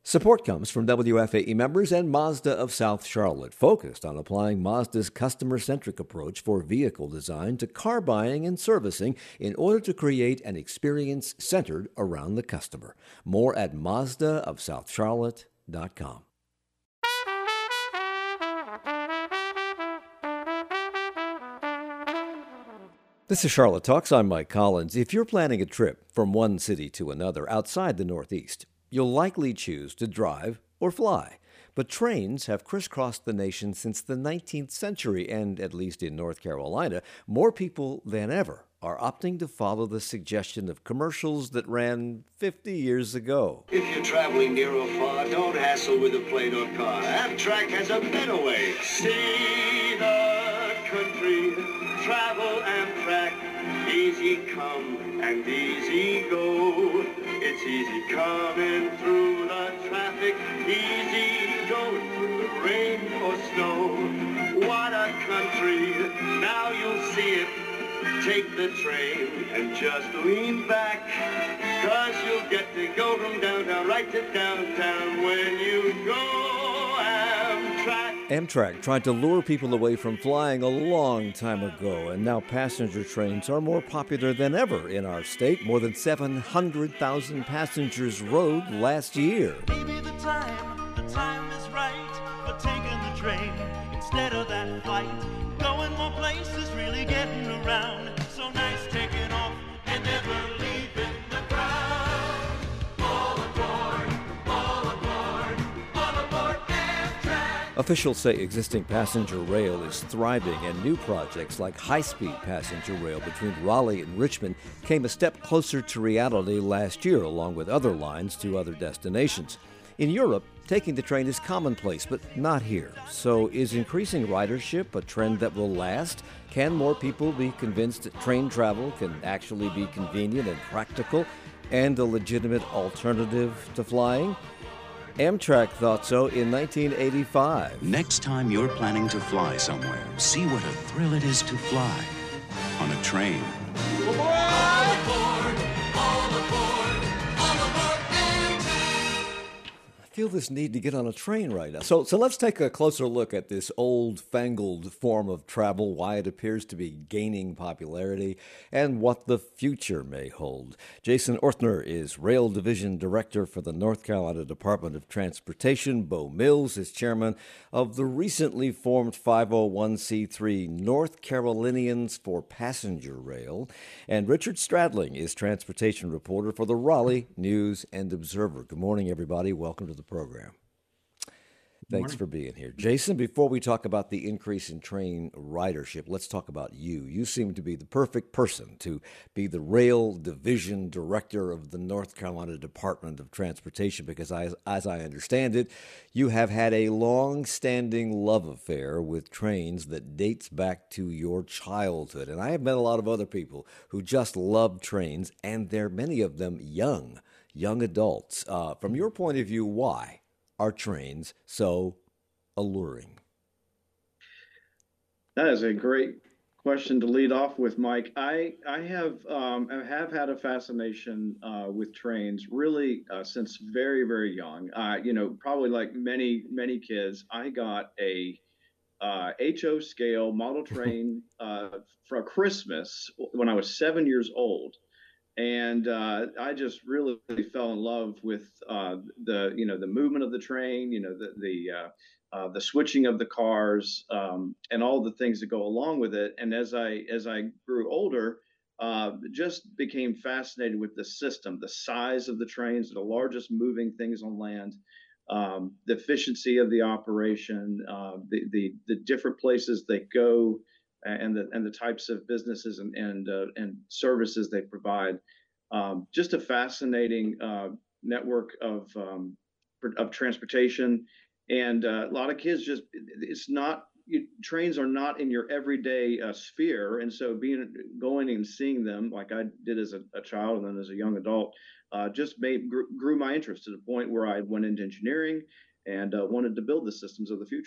Support comes from WFAE members and Mazda of South Charlotte, focused on applying Mazda's customer centric approach for vehicle design to car buying and servicing in order to create an experience centered around the customer. More at MazdaofSouthCharlotte.com. This is Charlotte Talks. I'm Mike Collins. If you're planning a trip from one city to another outside the Northeast, you'll likely choose to drive or fly. But trains have crisscrossed the nation since the 19th century, and at least in North Carolina, more people than ever are opting to follow the suggestion of commercials that ran 50 years ago. If you're traveling near or far, don't hassle with a plane or car. Amtrak has a better way. See the country, travel Amtrak, easy come and easy go. It's easy coming through the traffic, easy going through the rain or snow. What a country, now you'll see it. Take the train and just lean back, 'cause you'll get to go from downtown right to downtown when you go Amtrak. Amtrak tried to lure people away from flying a long time ago, and now passenger trains are more popular than ever in our state. More than 700,000 passengers rode last year. Maybe the time is right for taking the train instead of that flight. Going more places, really getting around. So nice taking off and never leaving the ground. All aboard, all aboard, all aboard Amtrak. Officials say existing passenger rail is thriving, and new projects like high-speed passenger rail between Raleigh and Richmond came a step closer to reality last year, along with other lines to other destinations. In Europe, taking the train is commonplace, but not here. So is increasing ridership a trend that will last? Can more people be convinced that train travel can actually be convenient and practical and a legitimate alternative to flying? Amtrak thought so in 1985. Next time you're planning to fly somewhere, see what a thrill it is to fly on a train. All aboard, all aboard, all aboard Amtrak. I feel this need to get on a train right now. So let's take a closer look at this old-fangled form of travel, why it appears to be gaining popularity, and what the future may hold. Jason Ortner is Rail Division Director for the North Carolina Department of Transportation. Bo Mills is chairman of the recently formed 501c3 North Carolinians for Passenger Rail. And Richard Stradling is transportation reporter for the Raleigh News and Observer. Good morning, everybody. Welcome to the program. Thanks for being here. Jason, before we talk about the increase in train ridership, let's talk about you. You seem to be the perfect person to be the Rail Division Director of the North Carolina Department of Transportation because, as I understand it, you have had a long-standing love affair with trains that dates back to your childhood. And I have met a lot of other people who just love trains, and there are many of them young adults. From your point of view, why are trains so alluring? That is a great question to lead off with, Mike. I have had a fascination with trains really since very, very young. Probably like many kids, I got a HO scale model train for Christmas when I was 7 years old. And I just really fell in love with the movement of the train, the switching of the cars, and all the things that go along with it. And as I grew older, just became fascinated with the system, the size of the trains, the largest moving things on land, the efficiency of the operation, the different places they go, and the types of businesses and services they provide. Just a fascinating network of transportation, and a lot of kids trains are not in your everyday sphere, and so going and seeing them like I did as a child and then as a young adult just grew my interest to the point where I went into engineering and wanted to build the systems of the future.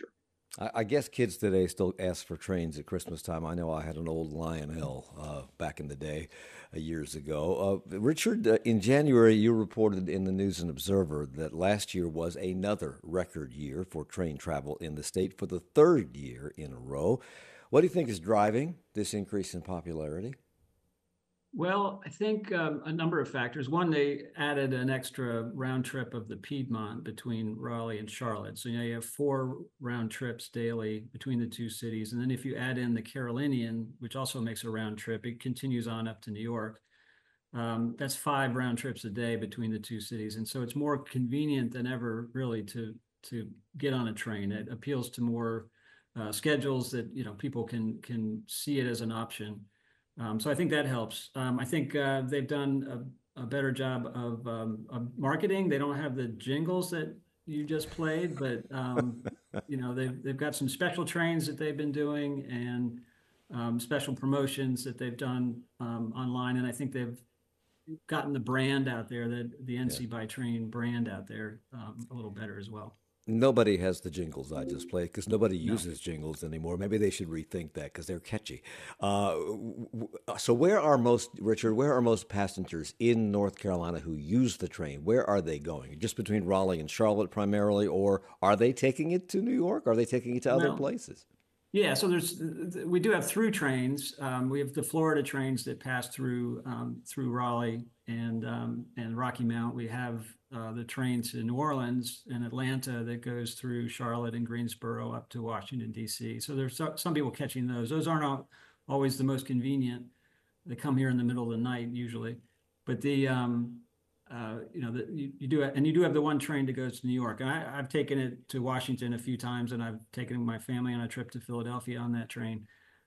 I guess kids today still ask for trains at Christmas time. I know I had an old Lionel back in the day, years ago. Richard, in January, you reported in the News and Observer that last year was another record year for train travel in the state for the third year in a row. What do you think is driving this increase in popularity? Well, I think a number of factors. One, they added an extra round trip of the Piedmont between Raleigh and Charlotte. So you have 4 round trips daily between the two cities. And then if you add in the Carolinian, which also makes a round trip, it continues on up to New York. That's 5 round trips a day between the two cities. And so it's more convenient than ever, really, to get on a train. It appeals to more schedules that people can see it as an option. So I think that helps. I think they've done a better job of marketing. They don't have the jingles that you just played, but they've got some special trains that they've been doing and special promotions that they've done online. And I think they've gotten the brand out there, the NC by Train brand out there a little better as well. Nobody has the jingles I just played because nobody uses jingles anymore. Maybe they should rethink that because they're catchy. So Richard, where are most passengers in North Carolina who use the train? Where are they going? Just between Raleigh and Charlotte primarily, or are they taking it to New York? Are they taking it to other places? Yeah, so we do have through trains. We have the Florida trains that pass through Raleigh and Rocky Mount. We have the train to New Orleans and Atlanta that goes through Charlotte and Greensboro up to Washington, D.C. So there's some people catching those. Those aren't always the most convenient. They come here in the middle of the night usually, but you do have the one train that goes to New York. And I've taken it to Washington a few times, and I've taken my family on a trip to Philadelphia on that train.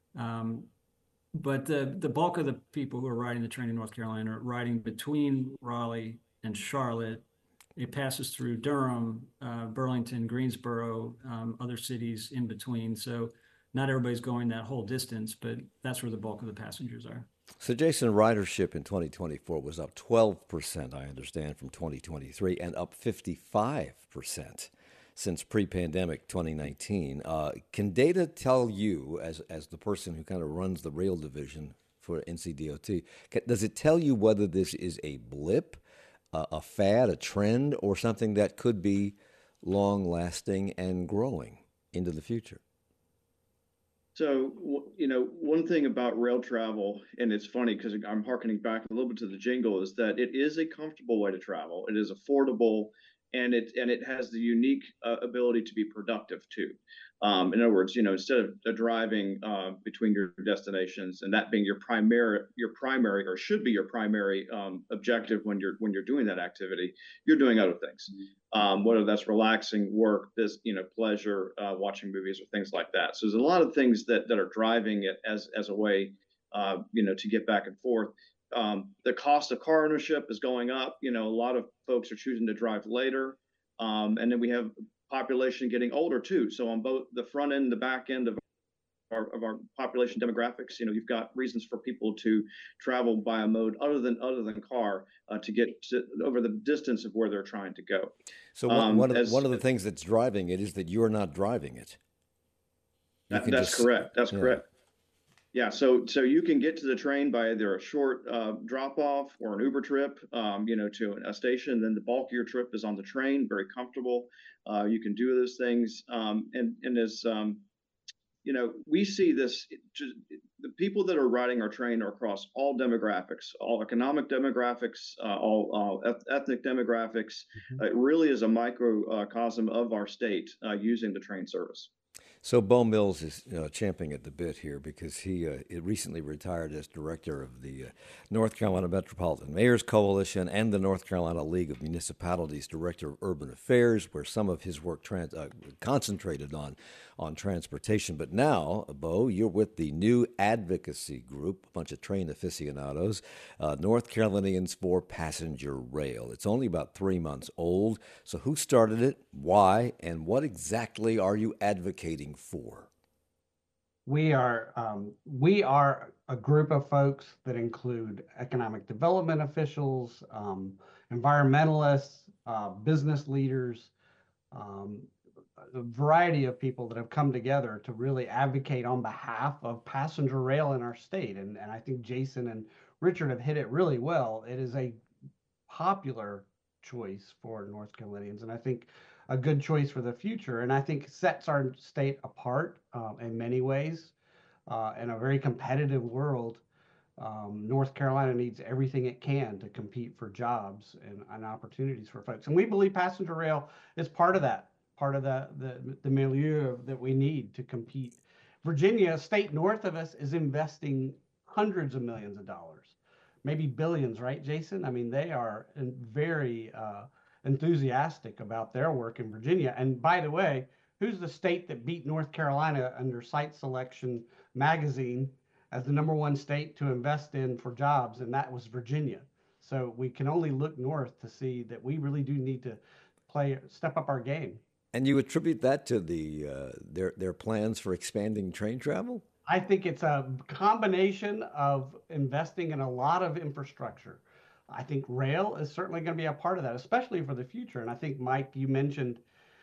But the bulk of the people who are riding the train in North Carolina are riding between Raleigh and Charlotte. It passes through Durham, Burlington, Greensboro, other cities in between. So not everybody's going that whole distance, but that's where the bulk of the passengers are. So, Jason, ridership in 2024 was up 12%, I understand, from 2023, and up 55% since pre-pandemic 2019. Can data tell you, as the person who kind of runs the rail division for NCDOT, does it tell you whether this is a blip, a fad, a trend, or something that could be long-lasting and growing into the future? So, one thing about rail travel, and it's funny because I'm harkening back a little bit to the jingle, is that it is a comfortable way to travel. It is affordable, and it has the unique ability to be productive too. In other words, instead of driving between your destinations and that being your primary or should be your primary objective when you're doing that activity, you're doing other things. Whether that's relaxing, work, pleasure, watching movies or things like that. So there's a lot of things that are driving it as a way, to get back and forth. The cost of car ownership is going up. A lot of folks are choosing to drive later. And then we have population getting older too. So on both the front end and the back end of our population demographics, you've got reasons for people to travel by a mode other than car to get over the distance of where they're trying to go. So one of the things that's driving it is that you're not driving it. That's correct. That's correct. Yeah, so you can get to the train by either a short drop off or an Uber trip, to a station. Then the bulk of your trip is on the train, very comfortable. You can do those things, and as we see this. The people that are riding our train are across all demographics, all economic demographics, all ethnic demographics. Mm-hmm. It really is a microcosm of our state using the train service. So Bo Mills is champing at the bit here because he recently retired as director of the North Carolina Metropolitan Mayors Coalition and the North Carolina League of Municipalities Director of Urban Affairs, where some of his work concentrated on transportation. But now, Bo, you're with the new advocacy group, a bunch of train aficionados, North Carolinians for Passenger Rail. It's only about 3 months old. So who started it, why, and what exactly are you advocating for? We are a group of folks that include economic development officials, environmentalists, business leaders, a variety of people that have come together to really advocate on behalf of passenger rail in our state. And I think Jason and Richard have hit it really well. It is a popular choice for North Carolinians, and I think a good choice for the future. And I think sets our state apart in many ways. In a very competitive world, North Carolina needs everything it can to compete for jobs and opportunities for folks. And we believe passenger rail is part of that, part of the milieu that we need to compete. Virginia, a state north of us, is investing hundreds of millions of dollars, maybe billions, right, Jason? I mean, they are very enthusiastic about their work in Virginia. And by the way, who's the state that beat North Carolina under Site Selection magazine as the #1 state to invest in for jobs? And that was Virginia. So we can only look north to see that we really do need to step up our game. And you attribute that to their plans for expanding train travel? I think it's a combination of investing in a lot of infrastructure. I think rail is certainly going to be a part of that, especially for the future. And I think, Mike, you mentioned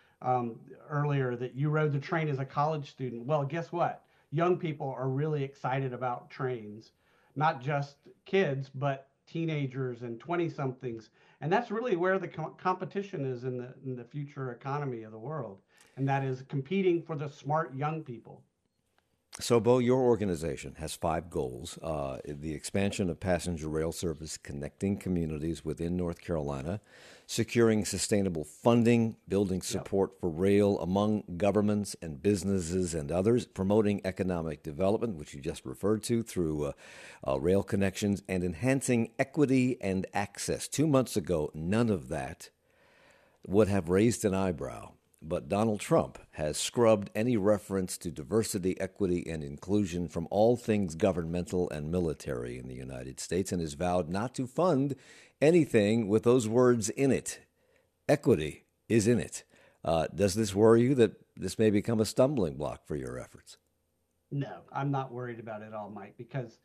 earlier that you rode the train as a college student. Well, guess what? Young people are really excited about trains, not just kids, but teenagers and 20-somethings. And that's really where the competition is in the future economy of the world. And that is competing for the smart young people. So, Bo, your organization has 5 goals. The expansion of passenger rail service connecting communities within North Carolina, securing sustainable funding, building support for rail among governments and businesses and others, promoting economic development, which you just referred to through rail connections, and enhancing equity and access. 2 months ago, none of that would have raised an eyebrow. But Donald Trump has scrubbed any reference to diversity, equity, and inclusion from all things governmental and military in the United States and has vowed not to fund anything with those words in it. Equity is in it. Does this worry you that this may become a stumbling block for your efforts? No, I'm not worried about it at all, Mike, because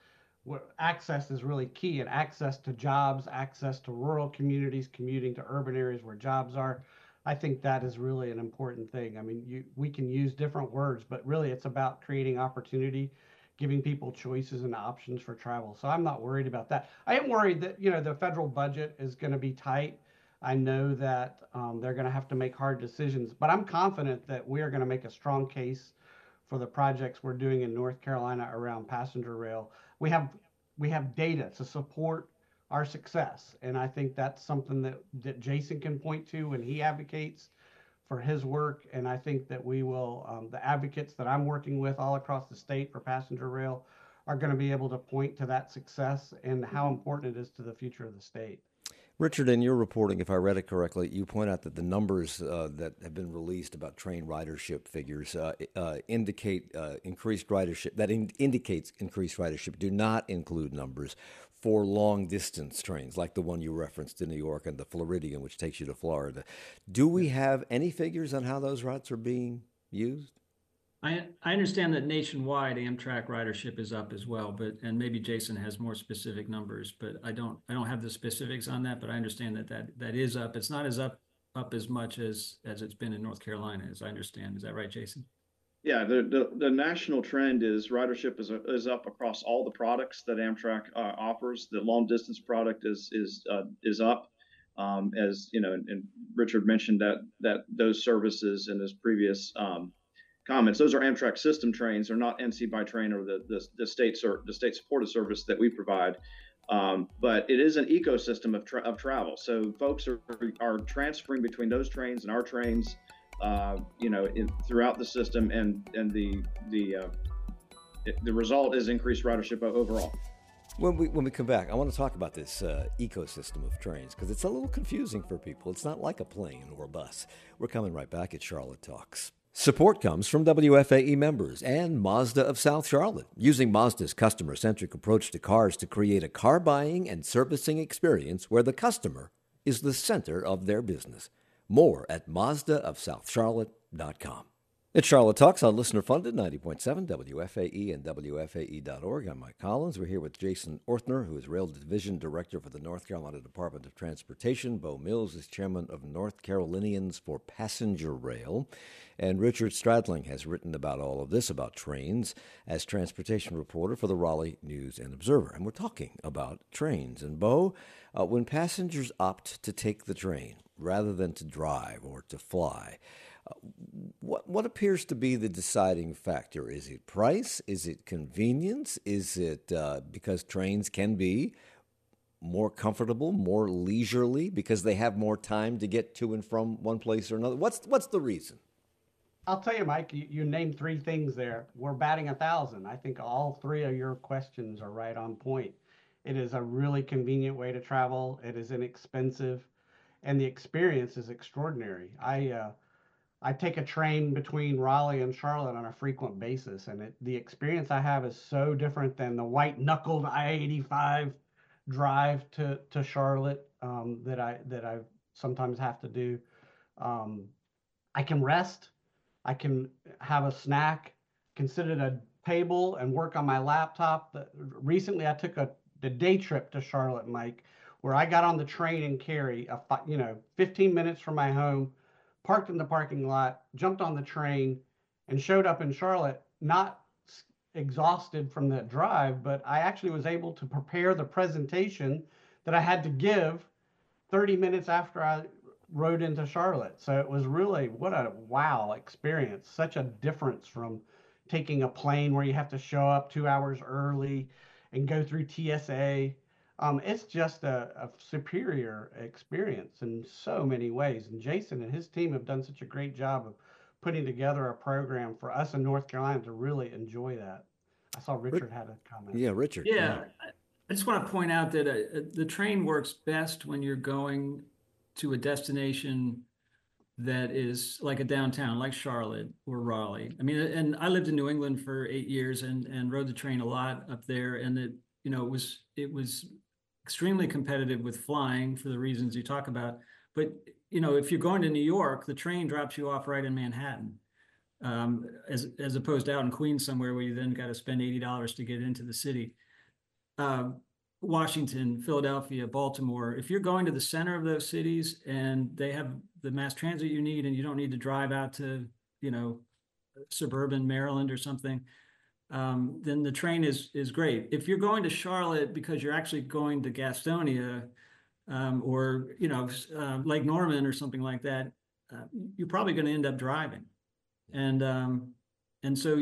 access is really key, and access to jobs, access to rural communities, commuting to urban areas where jobs are. I think that is really an important thing. I mean, we can use different words, but really it's about creating opportunity, giving people choices and options for travel. So I'm not worried about that. I am worried that, the federal budget is going to be tight. I know that they're going to have to make hard decisions, but I'm confident that we are going to make a strong case for the projects we're doing in North Carolina around passenger rail. We have data to support our success. And I think that's something that Jason can point to when he advocates for his work. And I think that we will, the advocates that I'm working with all across the state for passenger rail are going to be able to point to that success and how important it is to the future of the state. Richard, in your reporting, if I read it correctly, you point out that the numbers that have been released about train ridership figures indicate increased ridership. That indicates increased ridership. Do not include numbers for long-distance trains, like the one you referenced in New York and the Floridian, which takes you to Florida. Do we have any figures on how those routes are being used? I understand that nationwide Amtrak ridership is up as well, and maybe Jason has more specific numbers, but I don't have the specifics on that, but I understand that is up. It's not as up as much as it's been in North Carolina, as I understand. Is that right, Jason? Yeah, the national trend is ridership is up across all the products that Amtrak offers. The long distance product is up, as you know, and Richard mentioned that those services in his previous comments. Those are Amtrak system trains, they're not NC by Train or the state supported service that we provide. But it is an ecosystem of travel. So folks are transferring between those trains and our trains. Throughout the system, and the result is increased ridership overall. When we come back, I want to talk about this ecosystem of trains because it's a little confusing for people. It's not like a plane or a bus. We're coming right back at Charlotte Talks. Support comes from WFAE members and Mazda of South Charlotte, using Mazda's customer-centric approach to cars to create a car buying and servicing experience where the customer is the center of their business. More at MazdaofSouthCharlotte.com. It's Charlotte Talks on listener funded 90.7 WFAE and WFAE.org. I'm Mike Collins. We're here with Jason Orthner, who is Rail Division Director for the North Carolina Department of Transportation. Bo Mills is Chairman of North Carolinians for Passenger Rail. And Richard Stradling has written about all of this, about trains, as transportation reporter for the Raleigh News and Observer. And we're talking about trains. And Bo, when passengers opt to take the train rather than to drive or to fly, what appears to be the deciding factor? Is it price? Is it convenience? Is it because trains can be more comfortable, more leisurely, because they have more time to get to and from one place or another? What's the reason? I'll tell you, Mike, you named three things there. We're batting 1,000. I think all three of your questions are right on point. It is a really convenient way to travel. It is inexpensive, and the experience is extraordinary. I take a train between Raleigh and Charlotte on a frequent basis, and the experience I have is so different than the white-knuckled I-85 drive to Charlotte that I sometimes have to do. I can rest. I can have a snack, can sit at a table and work on my laptop. Recently, I took the day trip to Charlotte, Mike, where I got on the train in Cary, 15 minutes from my home, parked in the parking lot, jumped on the train, and showed up in Charlotte, not exhausted from that drive, but I actually was able to prepare the presentation that I had to give 30 minutes after I rode into Charlotte. So it was really, what a wow experience. Such a difference from taking a plane where you have to show up 2 hours early and go through TSA. It's just a superior experience in so many ways. And Jason and his team have done such a great job of putting together a program for us in North Carolina to really enjoy that. I saw Richard had a comment. Yeah, Richard. Yeah, I just want to point out that the train works best when you're going to a destination that is like a downtown, like Charlotte or Raleigh. I mean, and I lived in New England for 8 years and rode the train a lot up there, and it was extremely competitive with flying for the reasons you talk about. But if you're going to New York, the train drops you off right in Manhattan, as opposed to out in Queens somewhere where you then got to spend $80 to get into the city. Washington, Philadelphia, Baltimore, if you're going to the center of those cities and they have the mass transit you need and you don't need to drive out to, suburban Maryland or something, then the train is great. If you're going to Charlotte because you're actually going to Gastonia or, Lake Norman or something like that, you're probably going to end up driving. And so,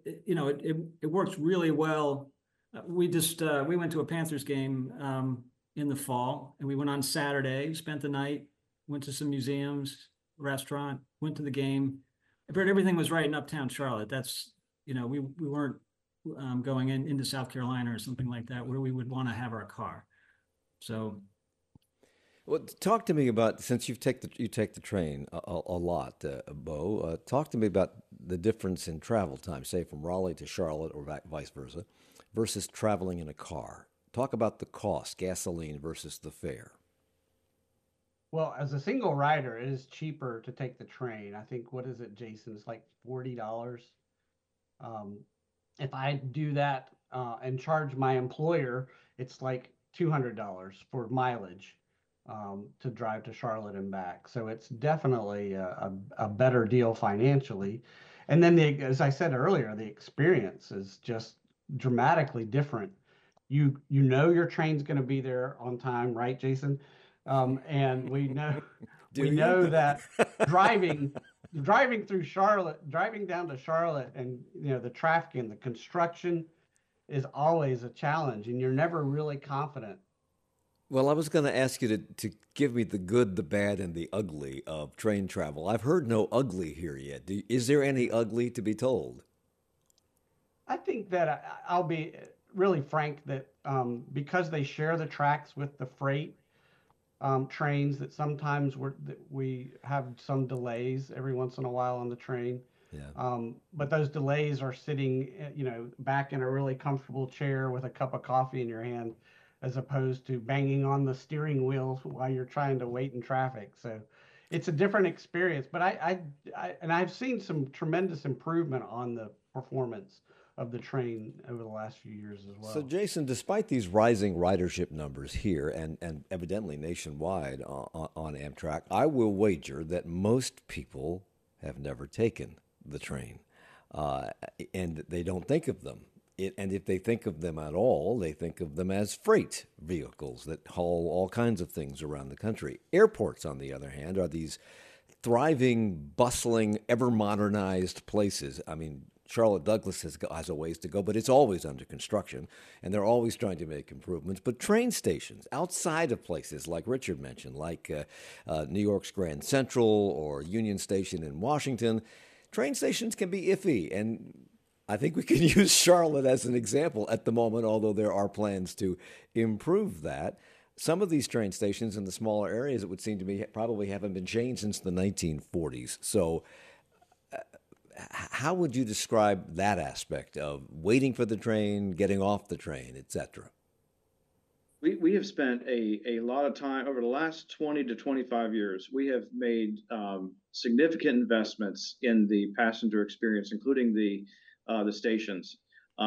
it works really well. We went to a Panthers game in the fall, and we went on Saturday, spent the night, went to some museums, restaurant, went to the game. But everything was right in uptown Charlotte. That's, we weren't going into South Carolina or something like that where we would want to have our car. So. Well, talk to me about, since you take the train a lot, Bo. Talk to me about the difference in travel time, say from Raleigh to Charlotte or vice versa, versus traveling in a car. Talk about the cost, gasoline versus the fare. Well, as a single rider, it is cheaper to take the train. I think, what is it, Jason? It's like $40. If I do that and charge my employer, it's like $200 for mileage to drive to Charlotte and back. So it's definitely a better deal financially. And then, as I said earlier, the experience is just dramatically different. You know your train's going to be there on time, right, Jason? And we know that driving through Charlotte, driving down to Charlotte, and the traffic and the construction is always a challenge, and you're never really confident. Well, I was going to ask you to give me the good, the bad, and the ugly of train travel. I've heard no ugly here yet. Is there any ugly to be told? I think that I'll be really frank that because they share the tracks with the freight trains, that sometimes we have some delays every once in a while on the train. Yeah. But those delays are sitting, back in a really comfortable chair with a cup of coffee in your hand, as opposed to banging on the steering wheel while you're trying to wait in traffic. So it's a different experience. But I've seen some tremendous improvement on the performance of the train over the last few years as So, well. Jason, despite these rising ridership numbers here and evidently nationwide on Amtrak, I will wager that most people have never taken the train, uh, and they don't think of them. And if they think of them at all, they think of them as freight vehicles that haul all kinds of things around the country. Airports, on the other hand, are these thriving, bustling, ever modernized places. I mean, Charlotte Douglas has a ways to go, but it's always under construction, and they're always trying to make improvements. But train stations outside of places like Richard mentioned, like New York's Grand Central or Union Station in Washington, train stations can be iffy. And I think we can use Charlotte as an example at the moment, although there are plans to improve that. Some of these train stations in the smaller areas, it would seem to me, probably haven't been changed since the 1940s. So, how would you describe that aspect of waiting for the train, getting off the train, etc.? We have spent a lot of time over the last 20 to 25 years. We have made significant investments in the passenger experience, including the stations.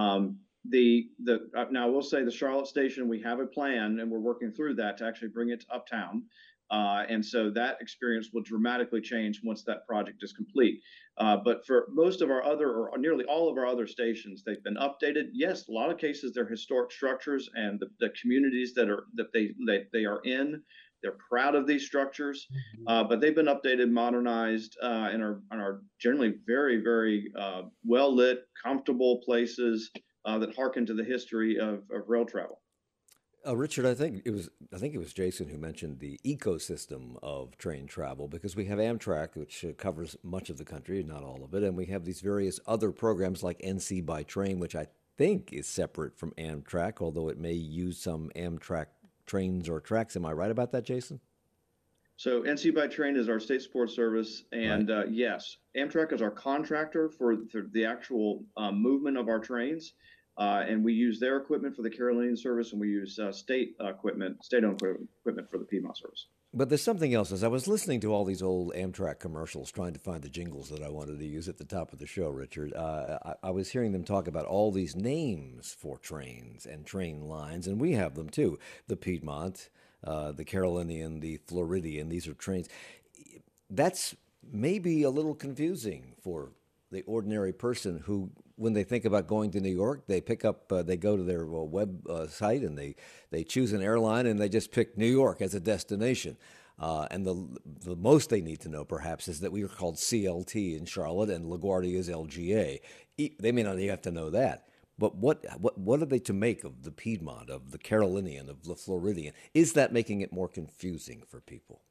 Now I will say the Charlotte station, we have a plan and we're working through that to actually bring it to Uptown. And so that experience will dramatically change once that project is complete. But for most of our other, or nearly all of our other stations, they've been updated. Yes, a lot of cases they're historic structures, and the communities that they are in, they're proud of these structures. But they've been updated, modernized, and are generally very well lit, comfortable places that harken to the history of rail travel. Richard, I think it was Jason who mentioned the ecosystem of train travel because we have Amtrak, which covers much of the country, not all of it, and we have these various other programs like NC by Train, which I think is separate from Amtrak, although it may use some Amtrak trains or tracks. Am I right about that, Jason? So NC by Train is our state support service, Right. and yes, Amtrak is our contractor for the actual movement of our trains, and we use their equipment for the Carolinian service, and we use state equipment, state-owned equipment for the Piedmont service. But there's something else. As I was listening to all these old Amtrak commercials, trying to find the jingles that I wanted to use at the top of the show, Richard, I was hearing them talk about all these names for trains and train lines, and we have them too. The Piedmont, the Carolinian, the Floridian. These are trains. That's maybe a little confusing for the ordinary person who, when they think about going to New York, they pick up, they go to their web site and they choose an airline and they just pick New York as a destination. And the most they need to know, perhaps, is that we are called CLT in Charlotte and LaGuardia is LGA. They may not even have to know that. But what are they to make of the Piedmont, of the Carolinian, of the Floridian? Is that making it more confusing for people?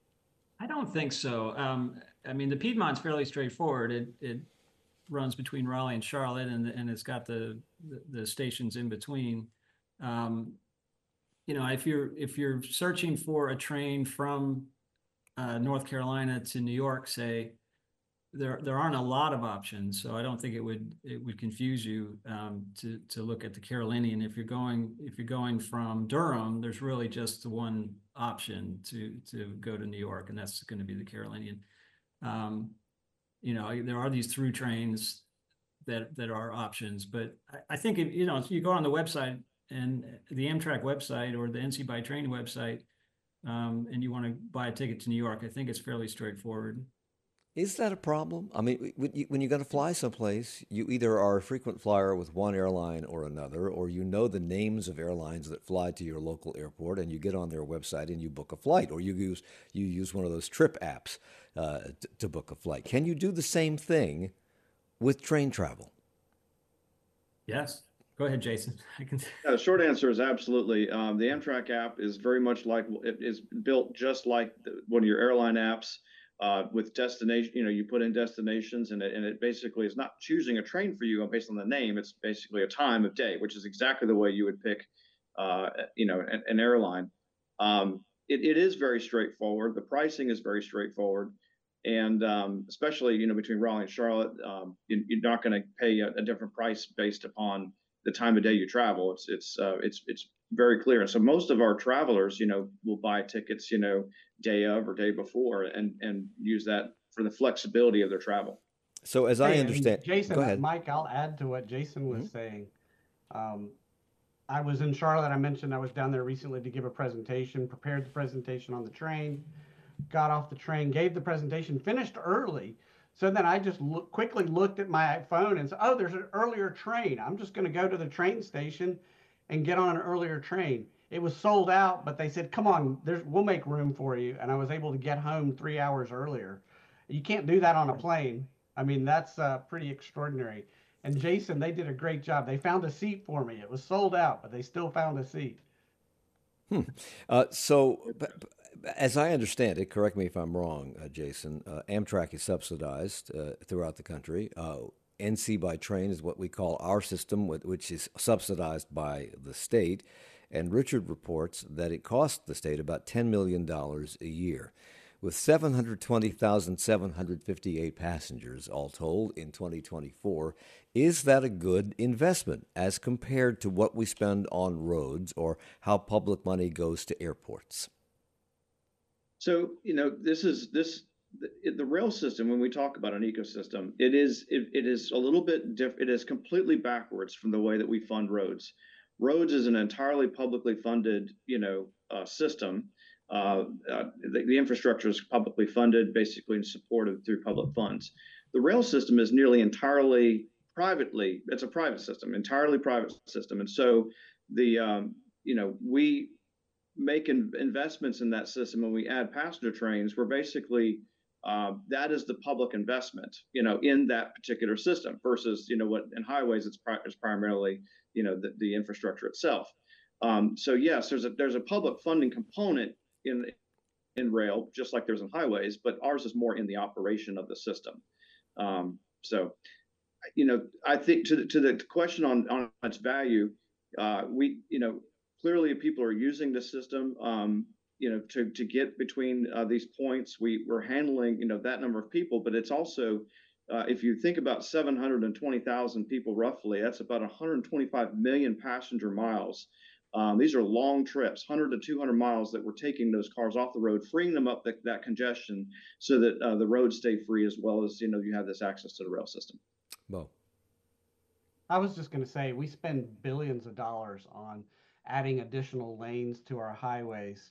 I don't think so. I mean, the Piedmont's fairly straightforward. It runs between Raleigh and Charlotte, and it's got the stations in between. Um, if you're searching for a train from North Carolina to New York, say, there aren't a lot of options, so I don't think it would confuse you to look at the Carolinian. If you're going from Durham, there's really just the one option to go to New York, and that's going to be the Carolinian. Um, there are these through trains that are options, but I think if you go on the website and the Amtrak website or the NC by Train website, and you want to buy a ticket to New York, I think it's fairly straightforward. Is that a problem? I mean, when you're going to fly someplace, you either are a frequent flyer with one airline or another, or you know the names of airlines that fly to your local airport, and you get on their website and you book a flight, or you use one of those trip apps to book a flight. Can you do the same thing with train travel? Yes. Go ahead, Jason. I can. Yeah, the short answer is absolutely. The Amtrak app is very much like it is built just like one of your airline apps with destination. You put in destinations, and it basically is not choosing a train for you based on the name. It's basically a time of day, which is exactly the way you would pick, an airline. It is very straightforward. The pricing is very straightforward. And especially, between Raleigh and Charlotte, you're not going to pay a different price based upon the time of day you travel. It's very clear. And so most of our travelers, will buy tickets, day of or day before, and use that for the flexibility of their travel. So as I Hey, understand, and Jason, go ahead. Mike, I'll add to what Jason was Mhm. saying. Um, I was in Charlotte. I mentioned I was down there recently to give a presentation, prepared the presentation on the train, got off the train, gave the presentation, finished early. So then I just quickly looked at my phone and said, oh, there's an earlier train. I'm just going to go to the train station and get on an earlier train. It was sold out, but they said, come on, we'll make room for you. And I was able to get home 3 hours earlier. You can't do that on a plane. I mean, that's pretty extraordinary. And Jason, they did a great job. They found a seat for me. It was sold out, but they still found a seat. As I understand it, correct me if I'm wrong, Jason, Amtrak is subsidized throughout the country. NC by train is what we call our system, which is subsidized by the state. And Richard reports that it costs the state about $10 million a year. With 720,758 passengers, all told, in 2024, is that a good investment as compared to what we spend on roads or how public money goes to airports? So, the rail system, when we talk about an ecosystem, it is a little bit different. It is completely backwards from the way that we fund roads. Roads is an entirely publicly funded, system. The infrastructure is publicly funded, basically supported through public funds. The rail system is nearly entirely privately. It's a private system, entirely private system, and so we make investments in that system. When we add passenger trains, we're basically that is the public investment, in that particular system versus, what in highways it's primarily, the infrastructure itself. So yes, there's a public funding component in rail, just like there's in highways, but ours is more in the operation of the system. So, I think to the question on its value, we, clearly people are using the system, to get between these points. We're handling, that number of people, but it's also, if you think about 720,000 people roughly, that's about 125 million passenger miles. These are long trips, 100 to 200 miles that we're taking those cars off the road, freeing them up that congestion so that the roads stay free, as well as, you have this access to the rail system. Well, I was just going to say, we spend billions of dollars on adding additional lanes to our highways.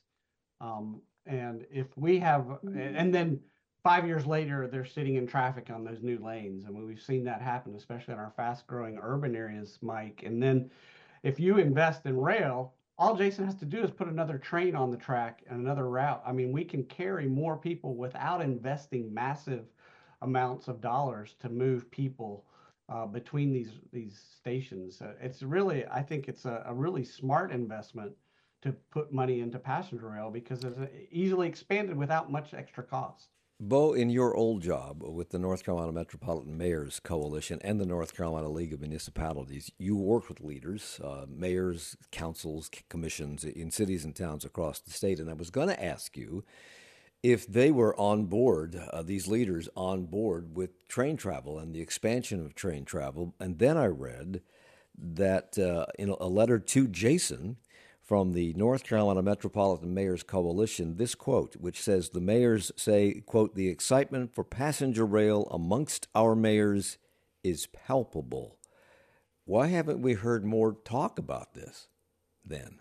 And if we have, and then 5 years later, they're sitting in traffic on those new lanes. I mean, we've seen that happen, especially in our fast growing urban areas, Mike. And then if you invest in rail, all Jason has to do is put another train on the track and another route. I mean, we can carry more people without investing massive amounts of dollars to move people between these stations. It's really, I think it's a really smart investment to put money into passenger rail because it's easily expanded without much extra cost. Bo, in your old job with the North Carolina Metropolitan Mayors Coalition and the North Carolina League of Municipalities, you worked with leaders, mayors, councils, commissions in cities and towns across the state. And I was going to ask you if they were on board, these leaders on board with train travel and the expansion of train travel. And then I read that in a letter to Jason from the North Carolina Metropolitan Mayors Coalition, this quote, which says the mayors say, quote, "The excitement for passenger rail amongst our mayors is palpable." Why haven't we heard more talk about this then?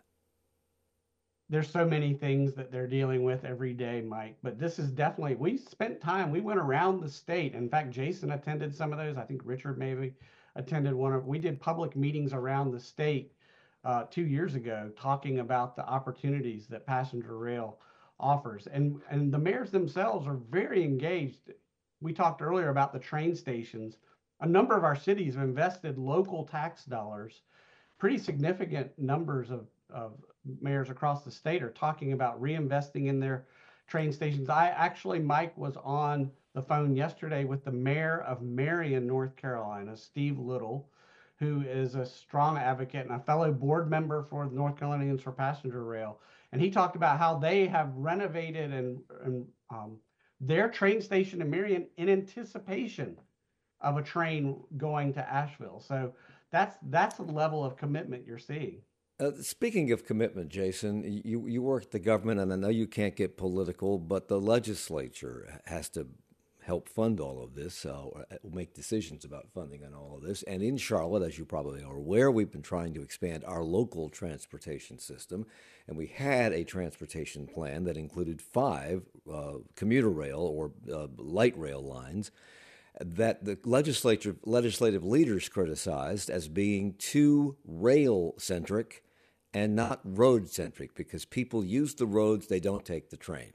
There's so many things that they're dealing with every day, Mike, but this is definitely, we spent time, we went around the state. In fact, Jason attended some of those. I think Richard maybe attended we did public meetings around the state 2 years ago, talking about the opportunities that passenger rail offers. And the mayors themselves are very engaged. We talked earlier about the train stations. A number of our cities have invested local tax dollars. Pretty significant numbers of mayors across the state are talking about reinvesting in their train stations. I actually, Mike, was on the phone yesterday with the mayor of Marion, North Carolina, Steve Little, who is a strong advocate and a fellow board member for the North Carolinians for Passenger Rail. And he talked about how they have renovated and their train station in Marion in anticipation of a train going to Asheville. So that's the level of commitment you're seeing. Speaking of commitment, Jason, you work at the government, and I know you can't get political, but the legislature has to help fund all of this, make decisions about funding on all of this. And in Charlotte, as you probably are aware, we've been trying to expand our local transportation system, and we had a transportation plan that included 5 commuter rail or light rail lines that the legislative leaders criticized as being too rail centric and not road centric, because people use the roads, they don't take the train.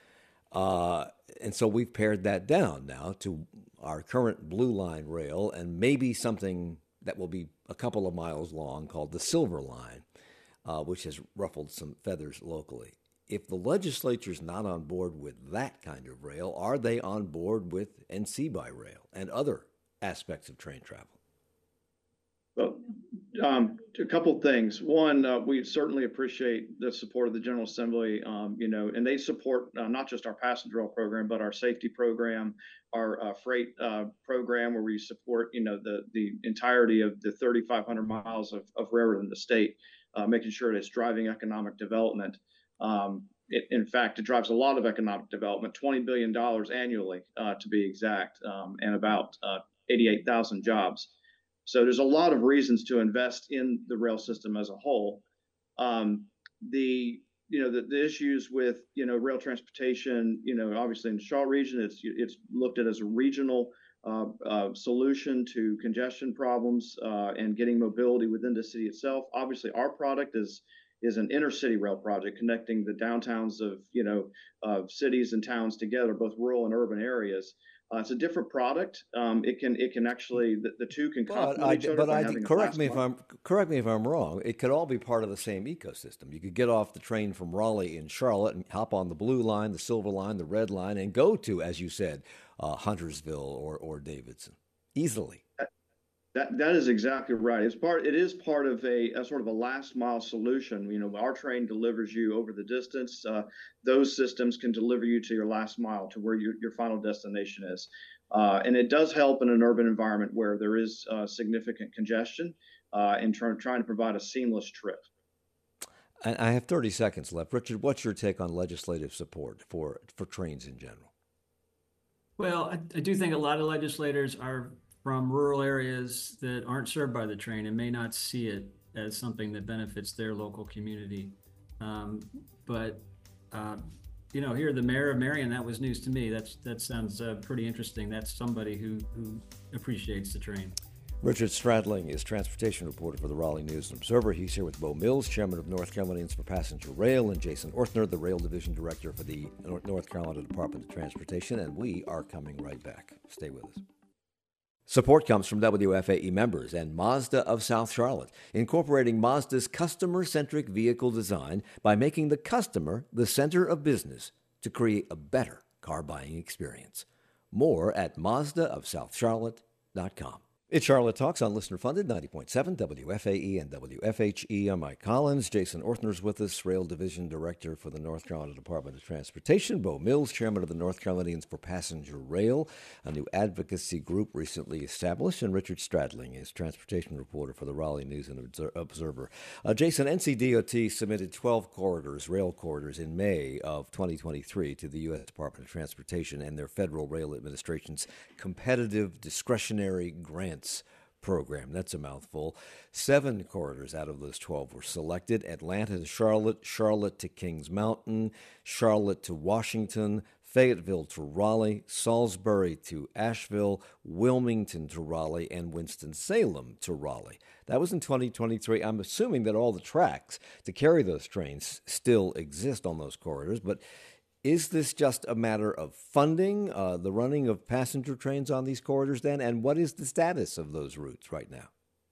And so we've pared that down now to our current Blue Line rail and maybe something that will be a couple of miles long called the Silver Line, which has ruffled some feathers locally. If the legislature's not on board with that kind of rail, are they on board with NC by rail and other aspects of train travel? Well, a couple things. One, we certainly appreciate the support of the General Assembly, and they support not just our passenger rail program, but our safety program, our freight program, where we support, the entirety of the 3,500 miles of railroad in the state, making sure it's driving economic development. In fact, it drives a lot of economic development, $20 billion annually, to be exact, and about 88,000 jobs. So there's a lot of reasons to invest in the rail system as a whole. The issues with rail transportation, obviously in the Charlotte region, it's looked at as a regional solution to congestion problems and getting mobility within the city itself. Obviously, our product is an intercity rail project connecting the downtowns of cities and towns together, both rural and urban areas. It's a different product. It can actually the two can complement each other. But correct me if I'm wrong. It could all be part of the same ecosystem. You could get off the train from Raleigh in Charlotte and hop on the Blue Line, the Silver Line, the Red Line, and go to, as you said, Huntersville or Davidson easily. That is exactly right. It is part of a sort of a last mile solution. Our train delivers you over the distance. Those systems can deliver you to your last mile, to where your final destination is. And it does help in an urban environment where there is significant congestion in trying to provide a seamless trip. And I have 30 seconds left. Richard, what's your take on legislative support for trains in general? Well, I do think a lot of legislators are from rural areas that aren't served by the train and may not see it as something that benefits their local community. But here, the mayor of Marion, that was news to me. That sounds pretty interesting. That's somebody who appreciates the train. Richard Stradling is transportation reporter for the Raleigh News and Observer. He's here with Bo Mills, chairman of North Carolinians for Passenger Rail, and Jason Ortner, the rail division director for the North Carolina Department of Transportation. And we are coming right back. Stay with us. Support comes from WFAE members and Mazda of South Charlotte, incorporating Mazda's customer-centric vehicle design by making the customer the center of business to create a better car buying experience. More at mazdaofsouthcharlotte.com. It's Charlotte Talks on listener-funded 90.7 WFAE and WFHE. I'm Mike Collins. Jason Ortner's with us, Rail Division Director for the North Carolina Department of Transportation. Bo Mills, Chairman of the North Carolinians for Passenger Rail, a new advocacy group recently established. And Richard Stradling is transportation reporter for the Raleigh News and Observer. Jason, NCDOT submitted 12 rail corridors in May of 2023 to the U.S. Department of Transportation and their Federal Rail Administration's Competitive Discretionary Grants program. That's a mouthful. 7 corridors out of those 12 were selected: Atlanta to Charlotte, Charlotte to Kings Mountain, Charlotte to Washington, Fayetteville to Raleigh, Salisbury to Asheville, Wilmington to Raleigh, and Winston-Salem to Raleigh. That was in 2023. I'm assuming that all the tracks to carry those trains still exist on those corridors, but is this just a matter of funding the running of passenger trains on these corridors then? And what is the status of those routes right now?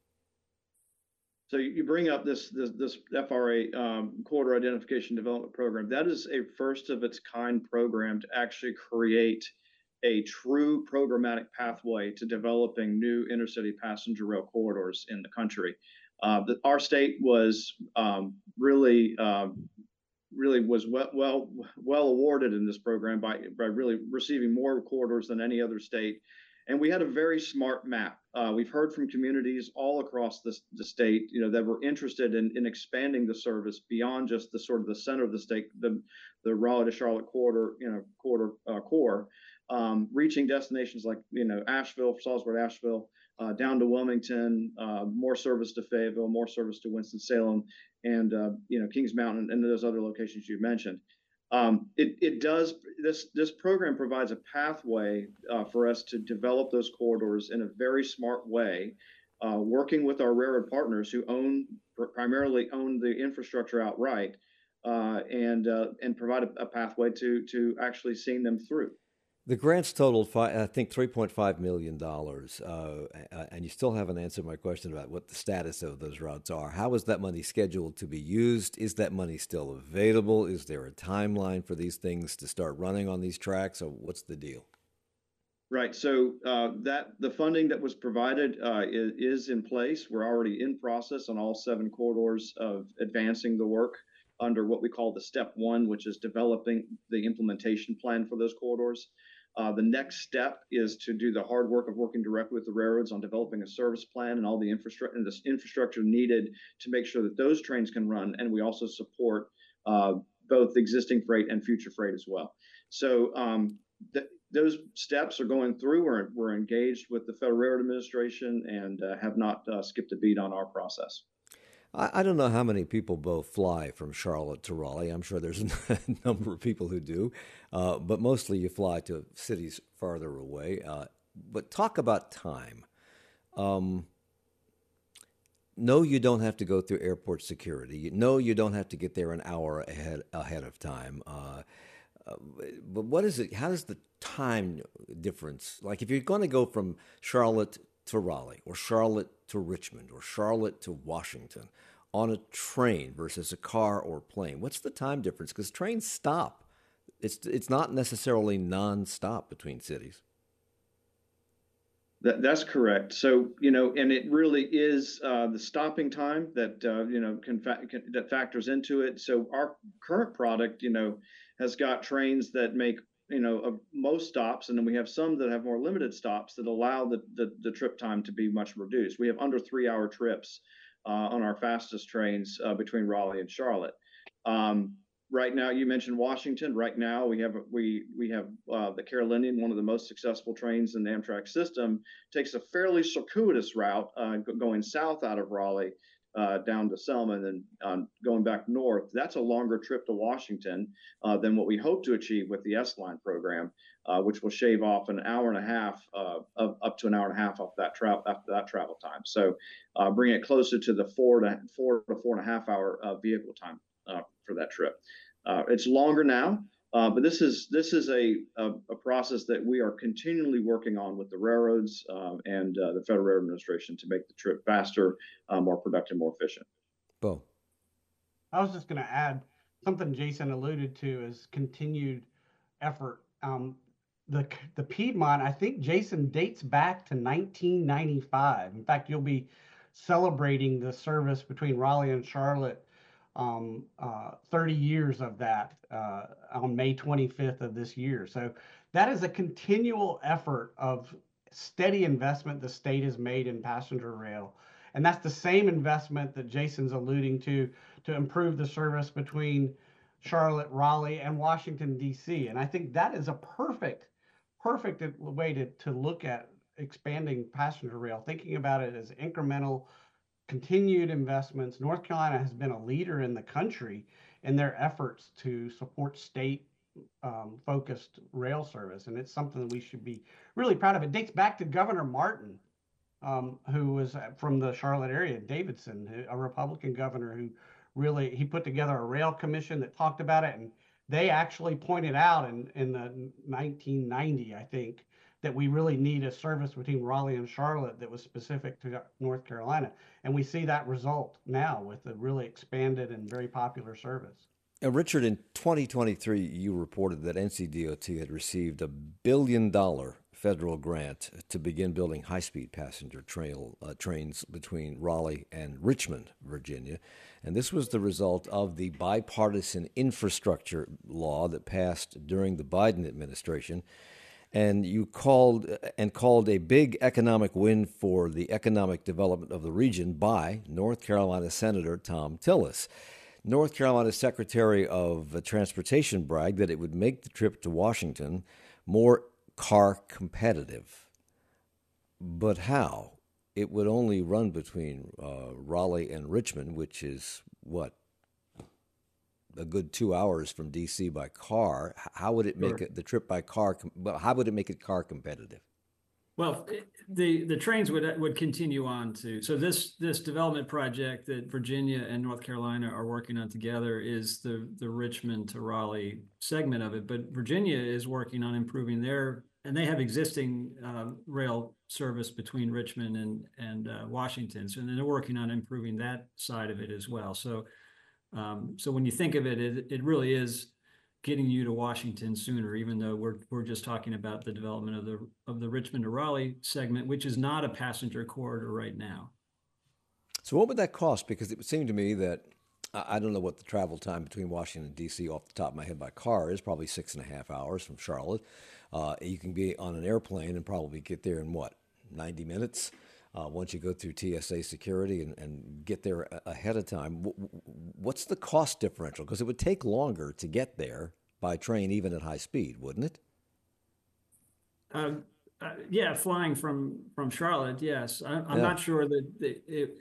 So you bring up this FRA Corridor Identification Development Program. That is a first of its kind program to actually create a true programmatic pathway to developing new intercity passenger rail corridors in the country. Our state was really was well awarded in this program by really receiving more corridors than any other state. And we had a very smart map. We've heard from communities all across the state, that were interested in expanding the service beyond just the sort of the center of the state, the Raleigh to Charlotte core, reaching destinations like Asheville, Salisbury, Asheville, down to Wilmington, more service to Fayetteville, more service to Winston-Salem, and Kings Mountain, and those other locations you mentioned. This program provides a pathway for us to develop those corridors in a very smart way, working with our railroad partners who primarily own the infrastructure outright, and provide a pathway to actually seeing them through. The grants totaled, I think, $3.5 million, and you still haven't answered my question about what the status of those routes are. How is that money scheduled to be used? Is that money still available? Is there a timeline for these things to start running on these tracks, or what's the deal? Right. So the funding that was provided is in place. We're already in process on all 7 corridors of advancing the work under what we call the step 1, which is developing the implementation plan for those corridors. The next step is to do the hard work of working directly with the railroads on developing a service plan and all the infrastructure needed to make sure that those trains can run. And we also support both existing freight and future freight as well. So those steps are going through. We're engaged with the Federal Railroad Administration and have not skipped a beat on our process. I don't know how many people both fly from Charlotte to Raleigh. I'm sure there's a number of people who do, but mostly you fly to cities farther away. But talk about time. No, you don't have to go through airport security. No, you don't have to get there an hour ahead of time. But what is it? How does the time difference? Like if you're going to go from Charlotte to Raleigh, or Charlotte to Richmond, or Charlotte to Washington on a train versus a car or plane, what's the time difference? Because trains stop. It's not necessarily non-stop between cities. That's correct. So, and it really is the stopping time that, that factors into it. So our current product, has got trains that make most stops, and then we have some that have more limited stops that allow the trip time to be much reduced. We have under 3-hour trips on our fastest trains between Raleigh and Charlotte. Right now, you mentioned Washington. Right now, we have the Carolinian, one of the most successful trains in the Amtrak system, takes a fairly circuitous route going south out of Raleigh down to Selma and then going back north. That's a longer trip to Washington than what we hope to achieve with the S-Line program, which will shave off an hour and a half, up to an hour and a half off that travel time. So bring it closer to the 4 to 4.5 hour vehicle time for that trip. It's longer now, but this is a process that we are continually working on with the railroads and the Federal Railroad Administration to make the trip faster, more productive, more efficient. Bo. I was just going to add something Jason alluded to is continued effort. The Piedmont, I think, Jason, dates back to 1995. In fact, you'll be celebrating the service between Raleigh and Charlotte 30 years of that on May 25th of this year. So that is a continual effort of steady investment the state has made in passenger rail. And that's the same investment that Jason's alluding to improve the service between Charlotte, Raleigh, and Washington, D.C. And I think that is a perfect way to look at expanding passenger rail, thinking about it as incremental continued investments. North Carolina has been a leader in the country in their efforts to support state focused rail service. And it's something that we should be really proud of. It dates back to Governor Martin, who was from the Charlotte area, Davidson, a Republican governor who he put together a rail commission that talked about it. And they actually pointed out in the 1990, I think, that we really need a service between Raleigh and Charlotte that was specific to North Carolina. And we see that result now with a really expanded and very popular service. Richard, in 2023, you reported that NCDOT had received $1 billion federal grant to begin building high-speed passenger trains between Raleigh and Richmond, Virginia. And this was the result of the bipartisan infrastructure law that passed during the Biden administration. and you called a big economic win for the economic development of the region by North Carolina Senator Thom Tillis. North Carolina Secretary of Transportation bragged that it would make the trip to Washington more car competitive. But how? It would only run between Raleigh and Richmond, which is what, a good 2 hours from D.C. by car. How would it make Sure. the trip by car? How would it make it car competitive? Well, the trains would continue on to, so this development project that Virginia and North Carolina are working on together is the Richmond to Raleigh segment of it. But Virginia is working on improving and they have existing rail service between Richmond and Washington. So then they're working on improving that side of it as well. So when you think of it, it really is getting you to Washington sooner, even though we're just talking about the development of the Richmond to Raleigh segment, which is not a passenger corridor right now. So what would that cost? Because it would seem to me that I don't know what the travel time between Washington and D.C. off the top of my head by car is, probably 6.5 hours from Charlotte. You can be on an airplane and probably get there in what, 90 minutes? Once you go through TSA security and get there ahead of time. What's the cost differential? Because it would take longer to get there by train, even at high speed, wouldn't it? Yeah, flying from Charlotte, yes. I'm Yeah. not sure that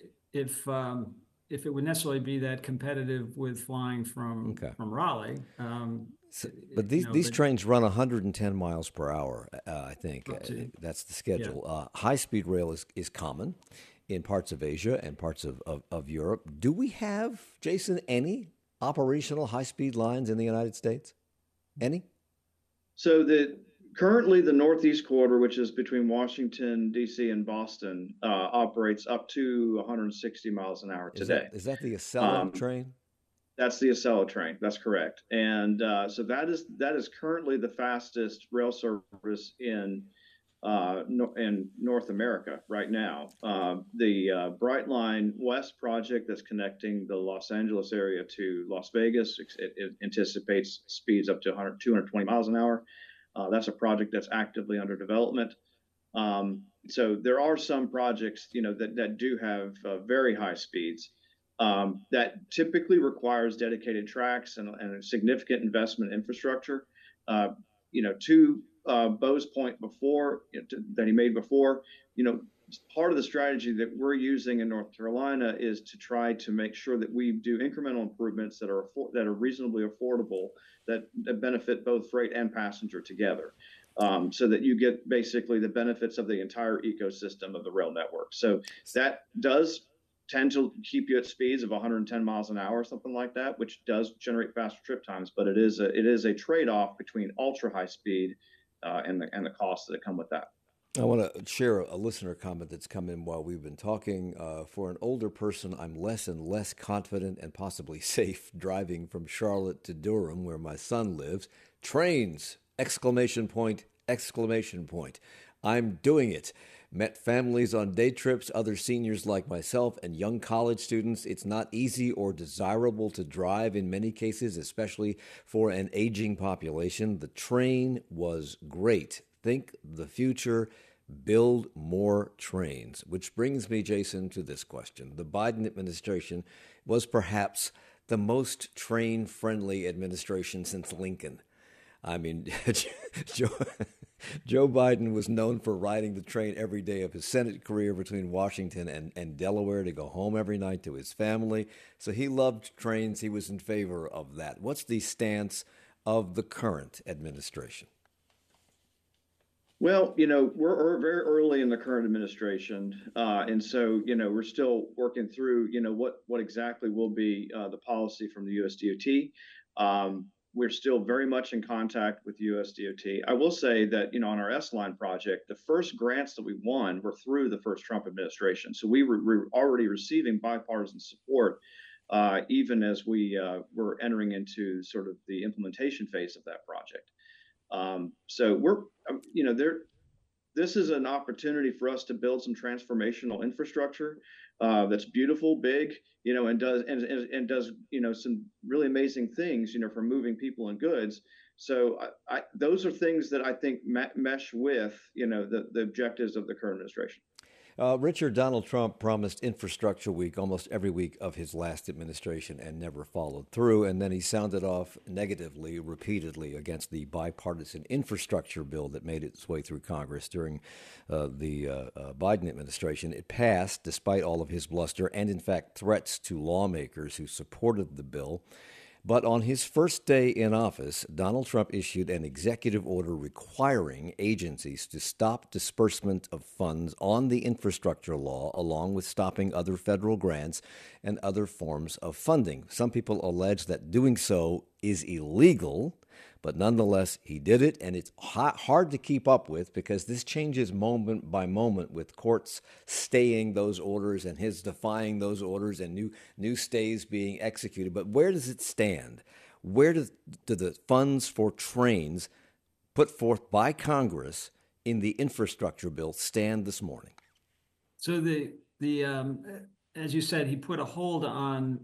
if it would necessarily be that competitive with flying from Okay. Raleigh. But these trains run 110 miles per hour, I think. Up to- That's the schedule. High-speed rail is common in parts of Asia and parts of Europe. Do we have, Jason, any operational high-speed lines in the United States? Any? So currently the Northeast Corridor, which is between Washington, D.C. and Boston, operates up to 160 miles an hour today. Is that the Acela Um, train? That's the Acela train. That's correct. And so that is currently the fastest rail service in North America right now. The Brightline West project that's connecting the Los Angeles area to Las Vegas, it anticipates speeds up to 220 miles an hour. That's a project that's actively under development. So there are some projects, that do have very high speeds. That typically requires dedicated tracks and a significant investment in infrastructure. To Bo's point before that he made before, part of the strategy that we're using in North Carolina is to try to make sure that we do incremental improvements that are reasonably affordable, that benefit both freight and passenger together, so that you get basically the benefits of the entire ecosystem of the rail network. So that does tend to keep you at speeds of 110 miles an hour, something like that, which does generate faster trip times. But it is a trade-off between ultra high speed and the costs that come with that. I want to share a listener comment that's come in while we've been talking. For an older person, I'm less and less confident and possibly safe driving from Charlotte to Durham, where my son lives. Trains! Exclamation point, exclamation point. I'm doing it. Met families on day trips, other seniors like myself, and young college students. It's not easy or desirable to drive in many cases, especially for an aging population. The train was great. Think the future, build more trains. Which brings me, Jason, to this question. The Biden administration was perhaps the most train-friendly administration since Lincoln. I mean, Joe Biden was known for riding the train every day of his Senate career between Washington and Delaware to go home every night to his family. So he loved trains. He was in favor of that. What's the stance of the current administration? Well, we're very early in the current administration, and so we're still working through what exactly will be the policy from the USDOT. We're still very much in contact with USDOT. I will say that on our S-Line project, the first grants that we won were through the first Trump administration, so we were already receiving bipartisan support, even as we were entering into sort of the implementation phase of that project. So we're, this is an opportunity for us to build some transformational infrastructure that's beautiful, big, and does some really amazing things, for moving people and goods. So those are things that I think mesh with, the objectives of the current administration. Richard, Donald Trump promised Infrastructure Week almost every week of his last administration and never followed through. And then he sounded off negatively, repeatedly, against the bipartisan infrastructure bill that made its way through Congress during the Biden administration. It passed despite all of his bluster and, in fact, threats to lawmakers who supported the bill. But on his first day in office, Donald Trump issued an executive order requiring agencies to stop disbursement of funds on the infrastructure law, along with stopping other federal grants and other forms of funding. Some people allege that doing so is illegal, but nonetheless, he did it, and it's hard to keep up with because this changes moment by moment with courts staying those orders and his defying those orders and new stays being executed. But where does it stand? Where do the funds for trains put forth by Congress in the infrastructure bill stand this morning? So as you said, he put a hold on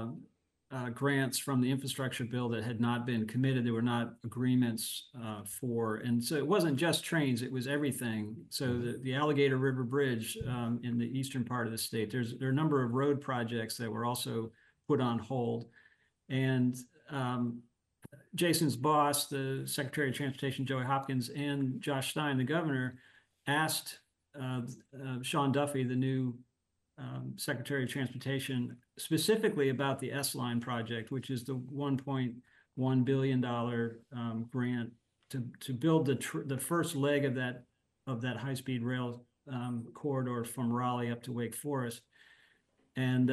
grants from the infrastructure bill that had not been committed. There were not agreements for, and so it wasn't just trains, it was everything. So the Alligator River Bridge in the eastern part of the state, there are a number of road projects that were also put on hold. And Jason's boss, the Secretary of Transportation, Joey Hopkins, and Josh Stein, the governor, asked Sean Duffy, the new Secretary of Transportation, specifically about the S-Line project, which is the $1.1 billion grant to build the first leg of that high-speed rail corridor from Raleigh up to Wake Forest. And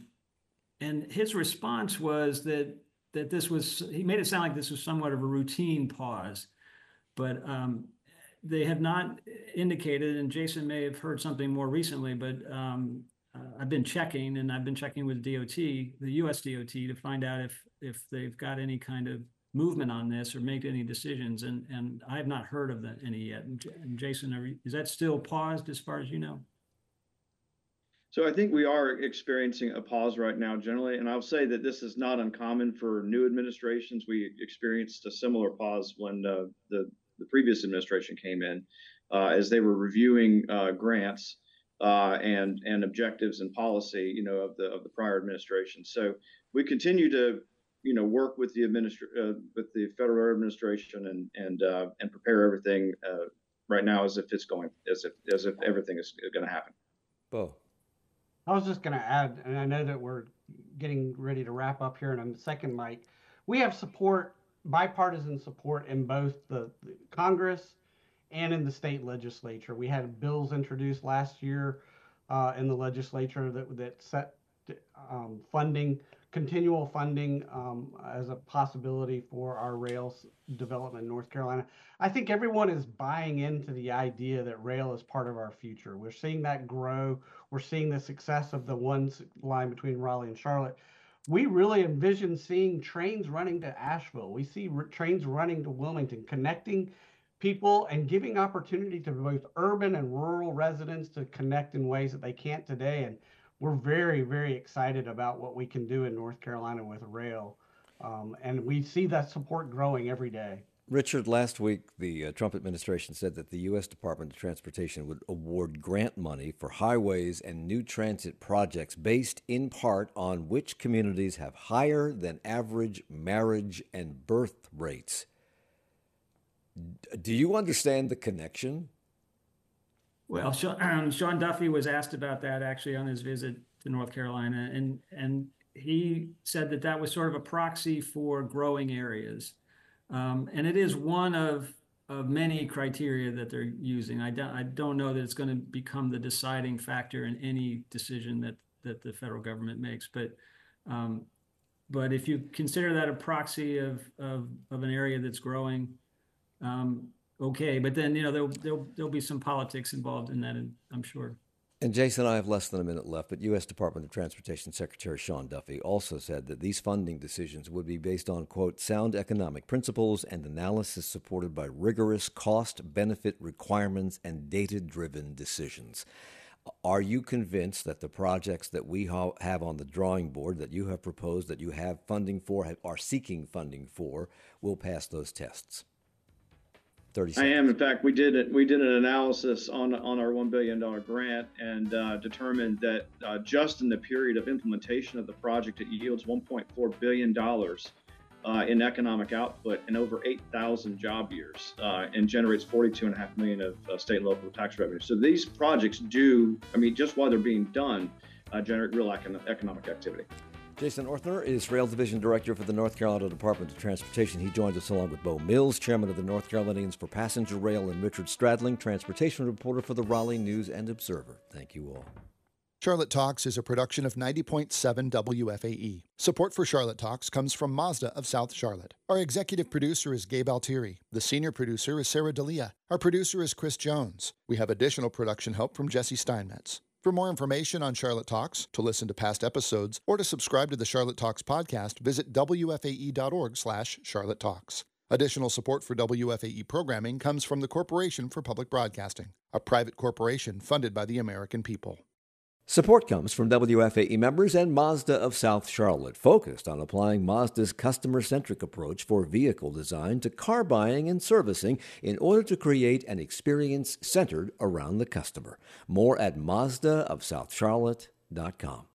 his response was that he made it sound like this was somewhat of a routine pause, but they have not indicated, and Jason may have heard something more recently, but I've been checking with DOT, the U.S. DOT, to find out if they've got any kind of movement on this or make any decisions, and I have not heard of any yet. And Jason, is that still paused as far as you know? So I think we are experiencing a pause right now generally, and I'll say that this is not uncommon for new administrations. We experienced a similar pause when the previous administration came in, as they were reviewing grants and objectives and policy, of the prior administration. So we continue to, work with the federal administration and prepare everything right now as if everything is going to happen. Bo. I was just going to add, and I know that we're getting ready to wrap up here in a second, Mike. We have bipartisan support in both the Congress and in the state legislature. We had bills introduced last year in the legislature that set continual funding as a possibility for our rail development in North Carolina. I think everyone is buying into the idea that rail is part of our future. We're seeing that grow. We're seeing the success of the one line between Raleigh and Charlotte. We really envision seeing trains running to Asheville. We see trains running to Wilmington, connecting people and giving opportunity to both urban and rural residents to connect in ways that they can't today. And we're very, very excited about what we can do in North Carolina with rail. And we see that support growing every day. Richard, last week, the Trump administration said that the U.S. Department of Transportation would award grant money for highways and new transit projects based in part on which communities have higher than average marriage and birth rates. Do you understand the connection? Well, Sean Duffy was asked about that actually on his visit to North Carolina, and he said that was sort of a proxy for growing areas. And it is one of many criteria that they're using. I don't know that it's going to become the deciding factor in any decision that the federal government makes. But if you consider that a proxy of an area that's growing, okay. But then there'll be some politics involved in that, I'm sure. And Jason, I have less than a minute left, but U.S. Department of Transportation Secretary Sean Duffy also said that these funding decisions would be based on, quote, sound economic principles and analysis supported by rigorous cost-benefit requirements and data-driven decisions. Are you convinced that the projects that we have on the drawing board, that you have proposed, that you have funding for, are seeking funding for, will pass those tests? 30 seconds. I am. In fact, we did it. We did an analysis on our $1 billion grant and determined that just in the period of implementation of the project, it yields $1.4 billion in economic output and over 8,000 job years, and generates $42.5 million of state and local tax revenue. So these projects do, I mean, just while they're being done, generate real economic activity. Jason Ortner is Rail Division Director for the North Carolina Department of Transportation. He joins us along with Bo Mills, Chairman of the North Carolinians for Passenger Rail, and Richard Stradling, Transportation Reporter for the Raleigh News and Observer. Thank you all. Charlotte Talks is a production of 90.7 WFAE. Support for Charlotte Talks comes from Mazda of South Charlotte. Our executive producer is Gabe Altieri. The senior producer is Sarah D'Elia. Our producer is Chris Jones. We have additional production help from Jesse Steinmetz. For more information on Charlotte Talks, to listen to past episodes, or to subscribe to the Charlotte Talks podcast, visit wfae.org/Charlotte Talks. Additional support for WFAE programming comes from the Corporation for Public Broadcasting, a private corporation funded by the American people. Support comes from WFAE members and Mazda of South Charlotte, focused on applying Mazda's customer-centric approach for vehicle design to car buying and servicing in order to create an experience centered around the customer. More at mazdaofsouthcharlotte.com.